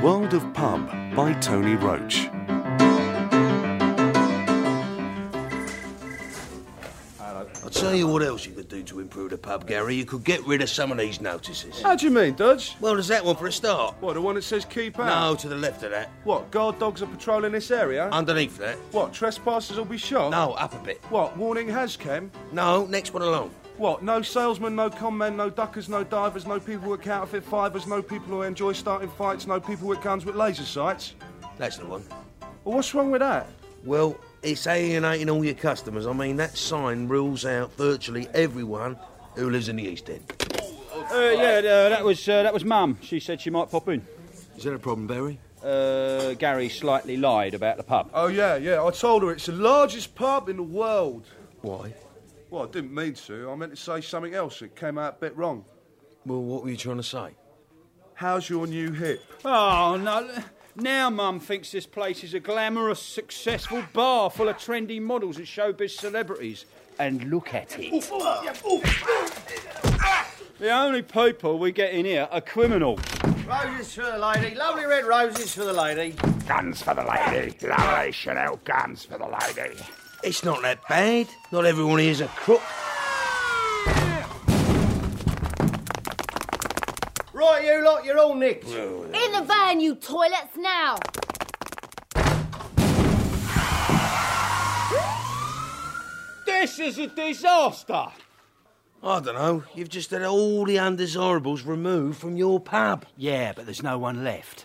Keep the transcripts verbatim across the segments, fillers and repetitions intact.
World of Pub by Tony Roach. I'll tell you what else you could do to improve the pub, Gary. You could get rid of some of these notices. How do you mean, Dodge? Well, there's that one for a start. What, the one that says keep out? No, to the left of that. What, guard dogs are patrolling this area? Underneath that. What, trespassers will be shot? No, up a bit. What, warning has chem? No, next one along. What, no salesmen, no conmen, no duckers, no divers, no people with counterfeit fivers, no people who enjoy starting fights, no people with guns with laser sights? That's the one. Well, what's wrong with that? Well, it's alienating all your customers. I mean, that sign rules out virtually everyone who lives in the East End. Uh, yeah, uh, that was uh, that was Mum. She said she might pop in. Is that a problem, Barry? Uh, Gary slightly lied about the pub. Oh, yeah, yeah, I told her it's the largest pub in the world. Why? Well, I didn't mean to. I meant to say something else. It came out a bit wrong. Well, what were you trying to say? How's your new hip? Oh, no. Now Mum thinks this place is a glamorous, successful bar full of trendy models and showbiz celebrities. And look at it. The only people we get in here are criminals. Roses for the lady. Lovely red roses for the lady. Guns for the lady. Lovely Chanel guns for the lady. It's not that bad. Not everyone here's a crook. Right, you lot, you're all nicked. In the van, you toilets, now! This is a disaster. I don't know. You've just had all the undesirables removed from your pub. Yeah, but there's no one left.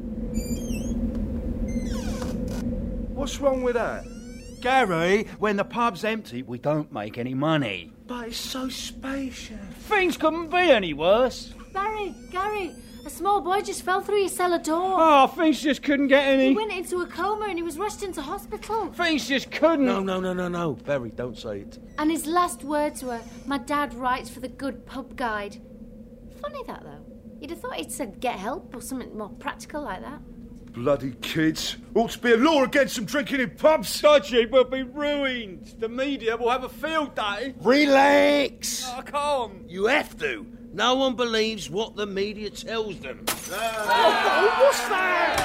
What's wrong with that? Gary, when the pub's empty, we don't make any money. But it's so spacious. Things couldn't be any worse. Barry, Gary, a small boy just fell through your cellar door. Oh, things just couldn't get any. He went into a coma and he was rushed into hospital. Things just couldn't. No, no, no, no, no. Barry, don't say it. And his last words were, "My dad writes for the Good Pub Guide." Funny that, though. You'd have thought he'd said get help or something more practical like that. Bloody kids. Ought to be a law against them drinking in pubs. Dodgy will be ruined. The media will have a field day. Relax. I can't. You have to. No one believes what the media tells them. Oh, what's that?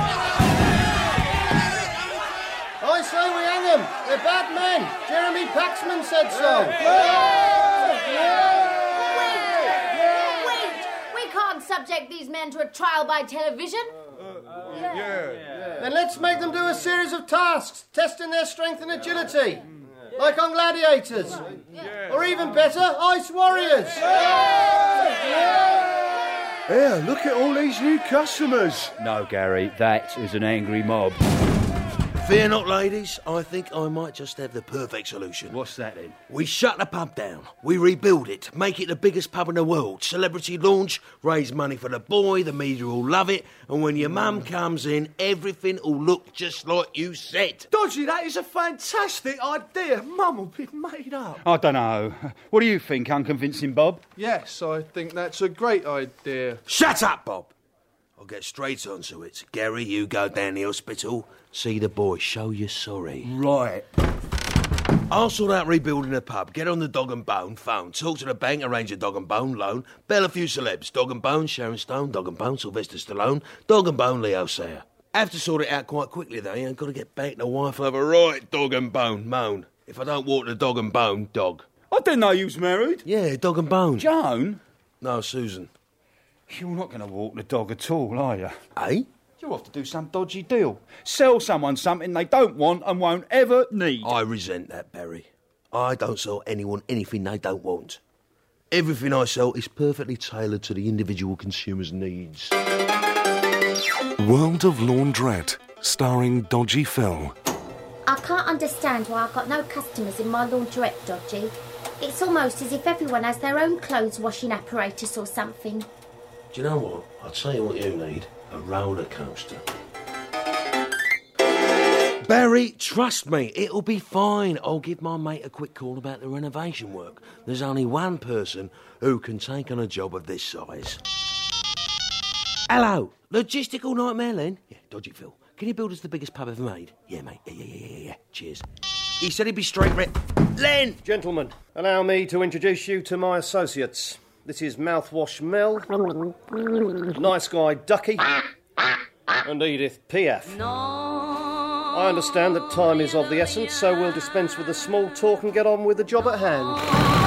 I say we hang them. They're bad men. Jeremy Paxman said so. Wait! We can't subject these men to a trial by television. Yeah. yeah. Then let's make them do a series of tasks, testing their strength and agility. Like on Gladiators. Yeah. Or even better, Ice Warriors. Yeah, look at all these new customers. No, Gary, that is an angry mob. Fear not, ladies. I think I might just have the perfect solution. What's that then? We shut the pub down. We rebuild it. Make it the biggest pub in the world. Celebrity launch. Raise money for the boy. The media will love it. And when your mum comes in, everything will look just like you said. Dodgy, that is a fantastic idea. Mum will be made up. I don't know. What do you think, unconvincing Bob? Yes, I think that's a great idea. Shut up, Bob. I'll get straight onto it. Gary, you go down the hospital, see the boy, show you're sorry. Right. I'll sort out rebuilding the pub, get on the Dog and Bone phone, talk to the bank, arrange a Dog and Bone loan, bail a few celebs, Dog and Bone, Sharon Stone, Dog and Bone, Sylvester Stallone, Dog and Bone, Leo Sayer. Have to sort it out quite quickly, though. You ain't got to get back. The wife will have a right Dog and Bone moan. If I don't walk the Dog and Bone, dog. I didn't know you was married. Yeah, Dog and Bone. Joan? No, Susan. You're not going to walk the dog at all, are you? Eh? You'll have to do some dodgy deal. Sell someone something they don't want and won't ever need. I resent that, Barry. I don't sell anyone anything they don't want. Everything I sell is perfectly tailored to the individual consumer's needs. World of Laundrette, starring Dodgy Phil. I can't understand why I've got no customers in my laundrette, Dodgy. It's almost as if everyone has their own clothes washing apparatus or something. Do you know what? I'll tell you what you need. A roller coaster. Barry, trust me, it'll be fine. I'll give my mate a quick call about the renovation work. There's only one person who can take on a job of this size. Hello, logistical nightmare, Len? Yeah, Dodgy Phil. Can you build us the biggest pub ever made? Yeah, mate. Yeah, yeah, yeah, yeah, yeah. Cheers. He said he'd be straight red. Len! Gentlemen, allow me to introduce you to my associates. This is Mouthwash Mel, Nice Guy Ducky, And Edith Piaf. I understand that time is of the essence, so we'll dispense with the small talk and get on with the job at hand.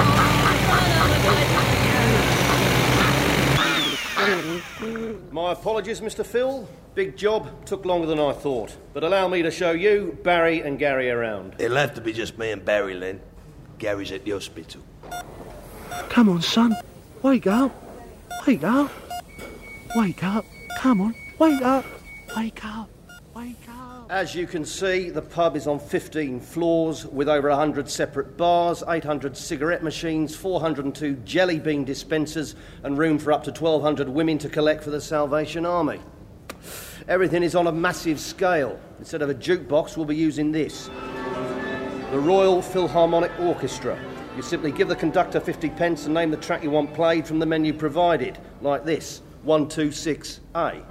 My apologies, Mister Phil. Big job, took longer than I thought. But allow me to show you Barry and Gary around. It'll have to be just me and Barry, Len. Gary's at the hospital. Come on, son. Wake up. Wake up. Wake up. Come on. Wake up. Wake up. Wake up. As you can see, the pub is on fifteen floors with over one hundred separate bars, eight hundred cigarette machines, four hundred two jelly bean dispensers, and room for up to twelve hundred women to collect for the Salvation Army. Everything is on a massive scale. Instead of a jukebox, we'll be using this. The Royal Philharmonic Orchestra. You simply give the conductor fifty pence and name the track you want played from the menu provided, like this, one two six A.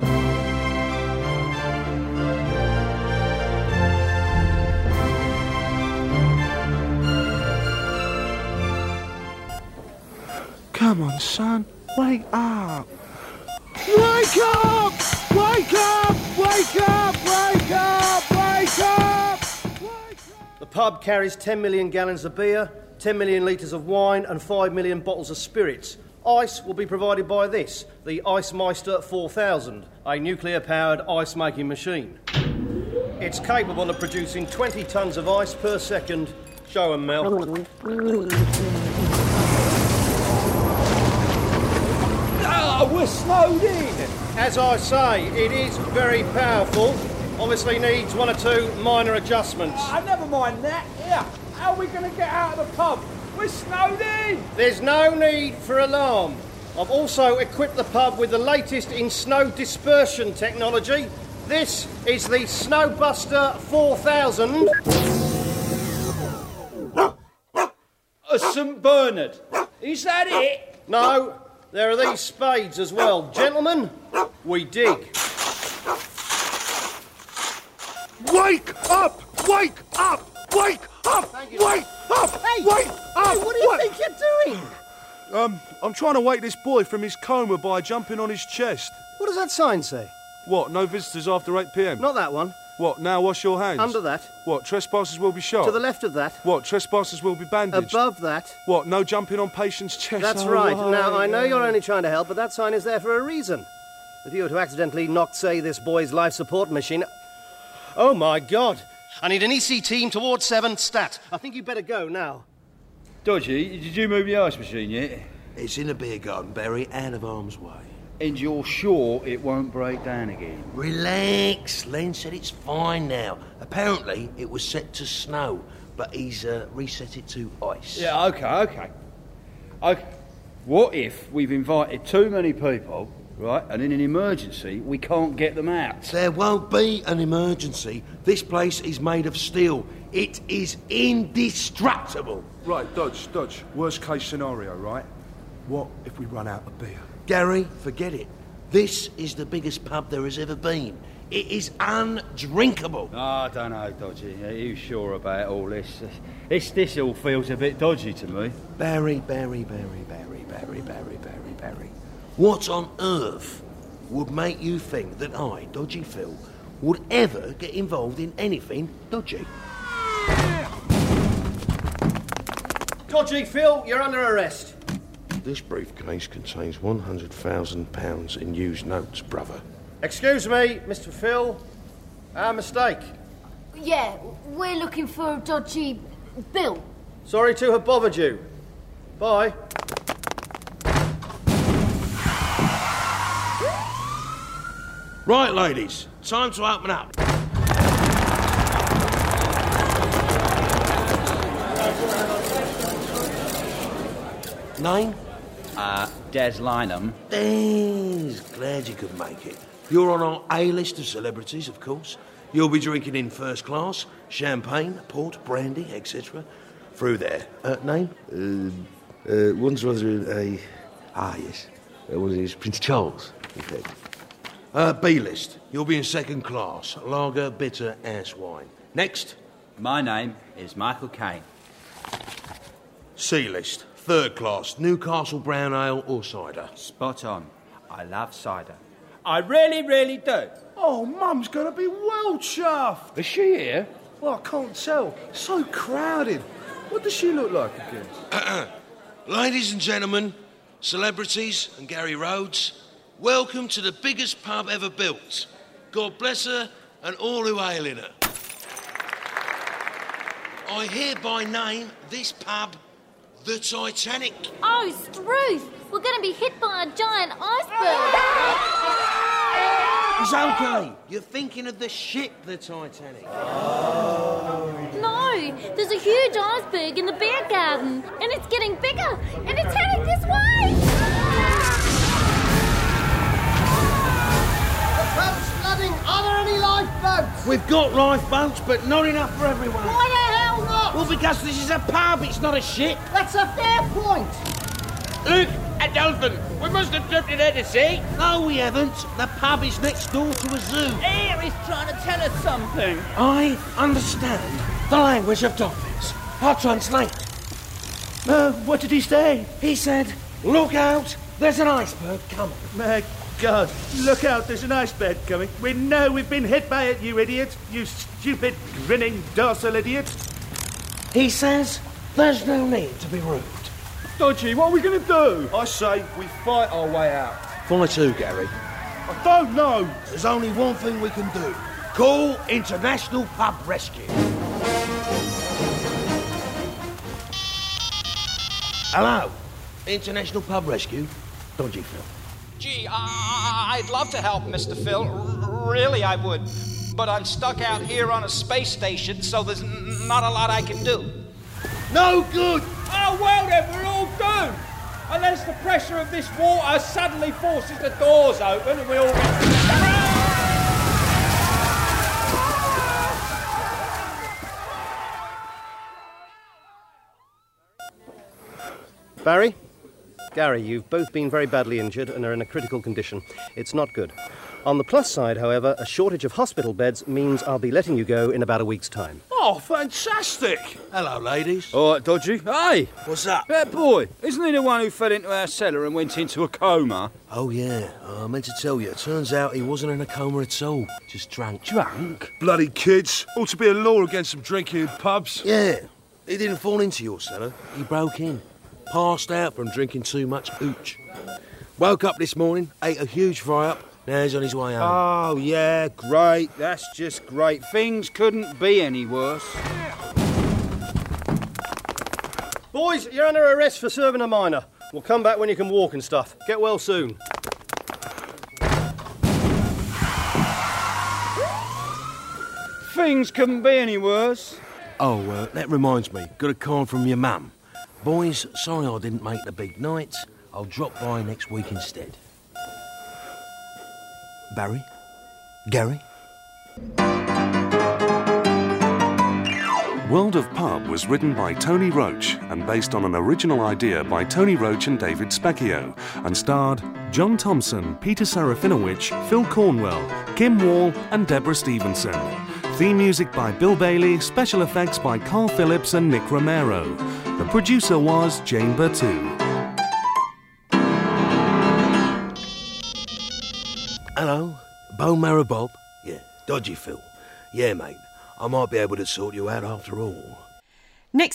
Come on, son. Wake up. Wake up! Wake up! Wake up! Wake up! Wake up! The pub carries ten million gallons of beer, ten million litres of wine and five million bottles of spirits. Ice will be provided by this, the Ice Meister four thousand, a nuclear-powered ice-making machine. It's capable of producing twenty tonnes of ice per second. Show 'em, Mel. Oh, we're snowed in! As I say, it is very powerful. Obviously needs one or two minor adjustments. Oh, never mind that. Yeah, how are we going to get out of the pub? We're snowed in! There's no need for alarm. I've also equipped the pub with the latest in snow dispersion technology. This is the Snowbuster four thousand. A Saint Bernard. Is that it? No, there are these spades as well. Gentlemen, we dig. Wake up! Wake up! Wake up! Wake up! Hey, Wake up! Hey, what do you Wake- think you're doing? Um, I'm trying to wake this boy from his coma by jumping on his chest. What does that sign say? What, no visitors after eight p m? Not that one. What, now wash your hands? Under that. What, trespassers will be shot? To the left of that. What, trespassers will be bandaged? Above that. What, no jumping on patients' chests? That's Oh, right. right, Now, I know yeah. you're only trying to help, but that sign is there for a reason. If you were to accidentally knock, say, this boy's life support machine... Oh, my God. I need an E C team towards seven, stat. I think you better go now. Dodgy, did you move the ice machine yet? It's in a beer garden, Barry, out of harm's way. And you're sure it won't break down again? Relax. Len said it's fine now. Apparently, it was set to snow, but he's uh, reset it to ice. Yeah, OK, OK. OK. What if we've invited too many people, right, and in an emergency, we can't get them out? There won't be an emergency. This place is made of steel. It is indestructible. Right, Dodge, Dodge. Worst case scenario, right? What if we run out of beer? Gary, forget it. This is the biggest pub there has ever been. It is undrinkable. Oh, I don't know, Dodgy. Are you sure about all this? This, this all feels a bit dodgy to me. Barry, Barry, Barry, Barry, Barry, Barry, Barry, Barry. What on earth would make you think that I, Dodgy Phil, would ever get involved in anything dodgy? Dodgy Phil, you're under arrest. This briefcase contains one hundred thousand pounds in used notes, brother. Excuse me, Mister Phil. Our mistake. Yeah, we're looking for Dodgy Bill. Sorry to have bothered you. Bye. Right, ladies, time to open up. Name? Uh, Des Lynham. Des, glad you could make it. You're on our A-list of celebrities, of course. You'll be drinking in first class, champagne, port, brandy, et cetera. Through there. Uh, name? Uh, uh, one's rather a... Ah, yes. Uh, one is Prince Charles, in fact. Uh, B-list. You'll be in second class. Lager, bitter, ass wine. Next? My name is Michael Caine. C-list. Third class. Newcastle brown ale or cider. Spot on. I love cider. I really, really do. Oh, Mum's going to be well chuffed. Is she here? Well, I can't tell. So crowded. What does she look like again? Ladies and gentlemen, celebrities and Gary Rhodes, welcome to the biggest pub ever built. God bless her and all who hail in her. I hereby name this pub the Titanic. Oh, Struth! We're going to be hit by a giant iceberg. It's okay. You're thinking of the ship, the Titanic. No, there's a huge iceberg in the beer garden, and it's getting bigger, and it's heading this way. The pub's flooding. Are there any lifeboats? We've got lifeboats, but not enough for everyone. Why the hell not? Well, because this is a pub, it's not a ship. That's a fair point. Look, a dolphin. We must have drifted out to sea. No, we haven't. The pub is next door to a zoo. Here, he's trying to tell us something. I understand the language of dolphins. I'll translate. Uh, what did he say? He said, look out, there's an iceberg coming. My God, look out, there's an iceberg coming. We know we've been hit by it, you idiot. You stupid, grinning, docile idiot. He says, there's no need to be rude. Dodgy, what are we going to do? I say we fight our way out. Fight who, Gary? I don't know. There's only one thing we can do. Call International Pub Rescue. Hello, International Pub Rescue. Dodgy Phil. Gee, I- I'd love to help, Mister Phil. R- really, I would. But I'm stuck out here on a space station, so there's n- not a lot I can do. No good! Oh, well then, we're all doomed. Unless the pressure of this water suddenly forces the doors open and we all get... Barry? Gary, you've both been very badly injured and are in a critical condition. It's not good. On the plus side, however, a shortage of hospital beds means I'll be letting you go in about a week's time. Oh, fantastic! Hello, ladies. All right, Dodgy. Hey! What's up? That boy, isn't he the one who fell into our cellar and went into a coma? Oh, yeah. Uh, I meant to tell you. Turns out he wasn't in a coma at all. Just drunk. Drunk? Bloody kids. Ought to be a law against them drinking in pubs. Yeah. He didn't fall into your cellar. He broke in. Passed out from drinking too much hooch. Woke up this morning, ate a huge fry-up. Now he's on his way home. Oh, yeah, great. That's just great. Things couldn't be any worse. Boys, you're under arrest for serving a minor. We'll come back when you can walk and stuff. Get well soon. Things couldn't be any worse. Oh, uh, that reminds me. Got a card from your mum. Boys, sorry I didn't make the big night. I'll drop by next week instead. Barry? Gary? World of Pub was written by Tony Roach and based on an original idea by Tony Roach and David Specchio, and starred John Thompson, Peter Serafinowicz, Phil Cornwell, Kim Wall and Deborah Stevenson. Theme music by Bill Bailey, special effects by Carl Phillips and Nick Romero. The producer was Jane Bertou. Hello? Bone Marrow Bob? Yeah, Dodgy Phil. Yeah, mate. I might be able to sort you out after all.